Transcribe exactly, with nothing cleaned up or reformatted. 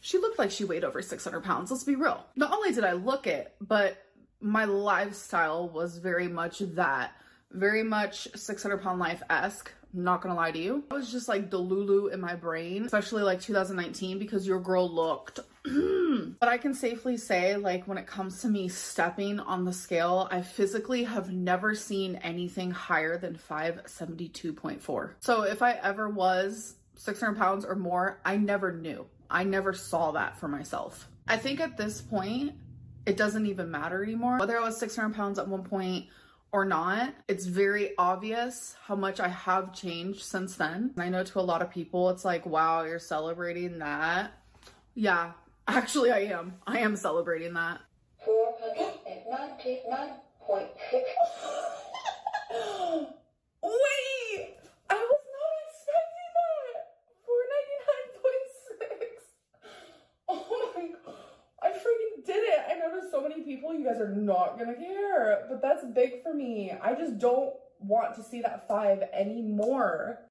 she looked like she weighed over six hundred pounds. Let's be real. Not only did I look it, but my lifestyle was very much that. Very much six hundred pound life-esque. Not gonna lie to you. I was just like Delulu in my brain, especially like two thousand nineteen, because your girl looked. But I can safely say, like, when it comes to me stepping on the scale, I physically have never seen anything higher than five seventy-two point four. So if I ever was six hundred pounds or more, I never knew. I never saw that for myself. I think at this point, it doesn't even matter anymore. Whether I was six hundred pounds at one point or not, it's very obvious how much I have changed since then. I know to a lot of people, it's like, wow, you're celebrating that. Yeah, actually I am. I am celebrating that. four hundred ninety-nine point six. Wait, I was not expecting that. four ninety-nine point six. Oh my God. I freaking did it. I know there's so many people, you guys are not gonna care, but that's big for me. I just don't want to see that five anymore.